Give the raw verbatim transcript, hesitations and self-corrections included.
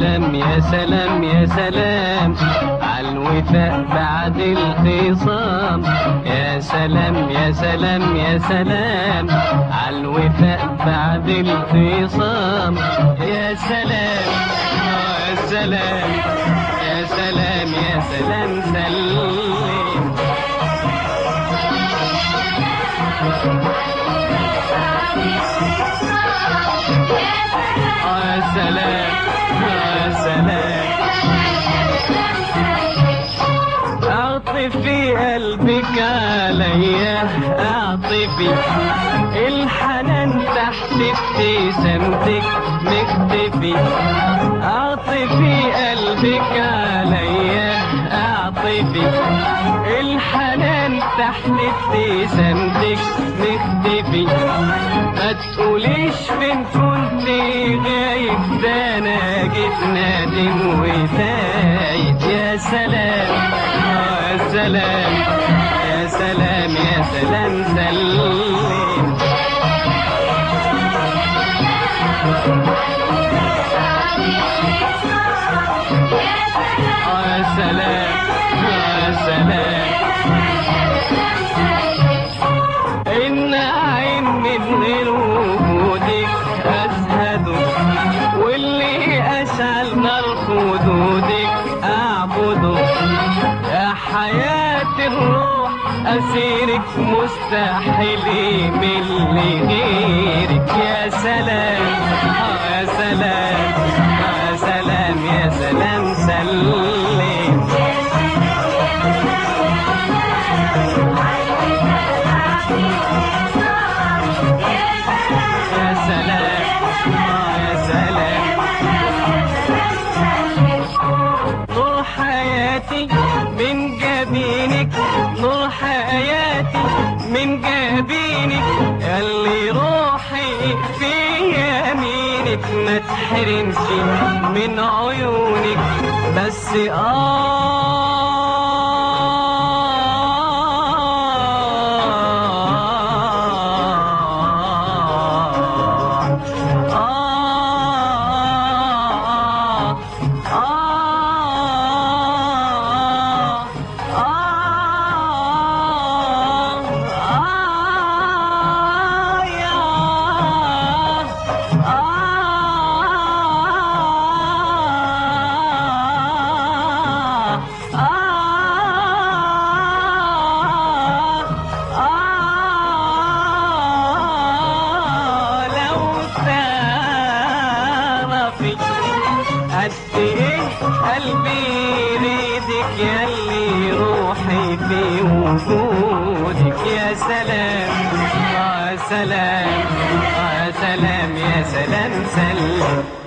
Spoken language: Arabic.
سلام يا سلام يا سلام عالوفاء بعد الخصام. يا سلام يا سلام يا سلام عالوفاء بعد الخصام. يا سلام يا سلام يا سلام يا سلام سلم. يا سلام يا سلام اعطفي قلبك عليا اعطفي الحنان تحت ابتسامتك مختفي. اعطفي قلبك عليا اعطفي الحنان تحت ابتسامتك مختفي. ما تقوليش فين كنت غايب ده انا جيت نادم وفايت. يا سلام يا سلام يا سلام يا سلام سلم. يا سلام يا سلام النعيم من غير وجودك أزهده واللي أشعل نار خدودك أعبده. يا حياة الروح أسيرك مستحيل من غيرك. يا سلام يا سلام يا سلام يا سلام سلم. يا سلام يا سلام نور حياتي من جبينك نور حياتي من جبينك ياللي روحي في يمينك ما تحرمش من عيونك بس آه قد ايه قلبي يريدك ياللي روحي في وجودك. يا سلام يا سلام يا سلام يا سلام سلم.